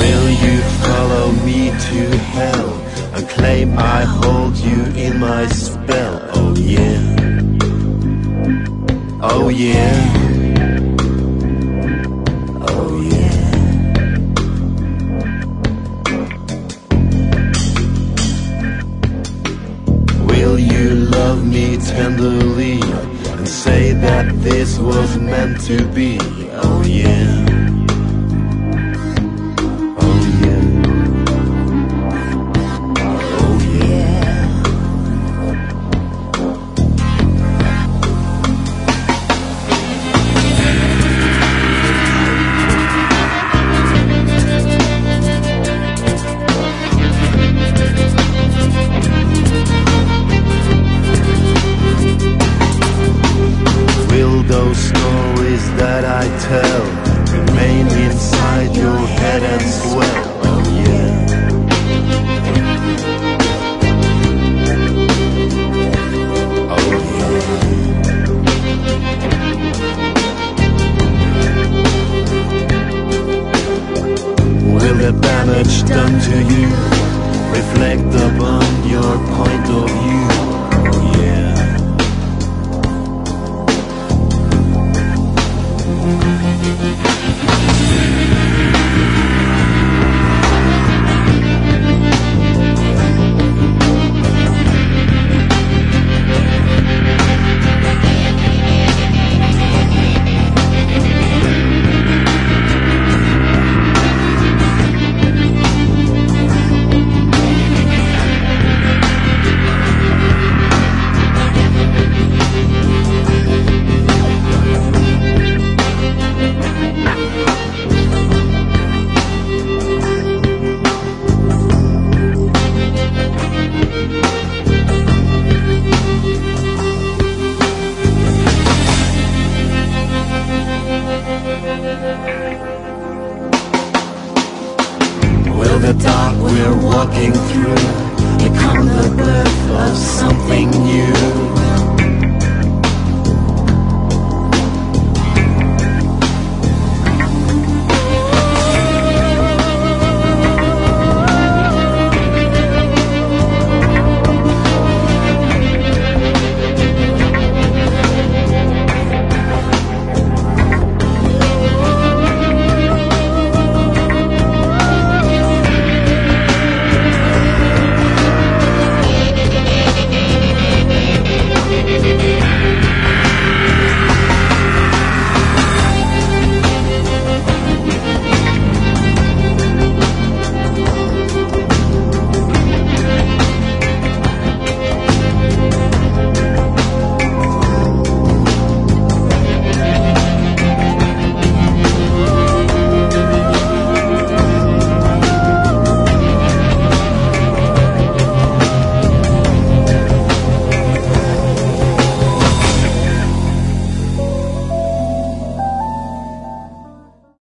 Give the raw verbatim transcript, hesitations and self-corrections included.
Will you follow me to hell and claim I hold you in my spell? Oh yeah, oh yeah, oh yeah. Will you love me tenderly and say that this was meant to be? Oh yeah, oh yeah, oh yeah. Will those stories that I tell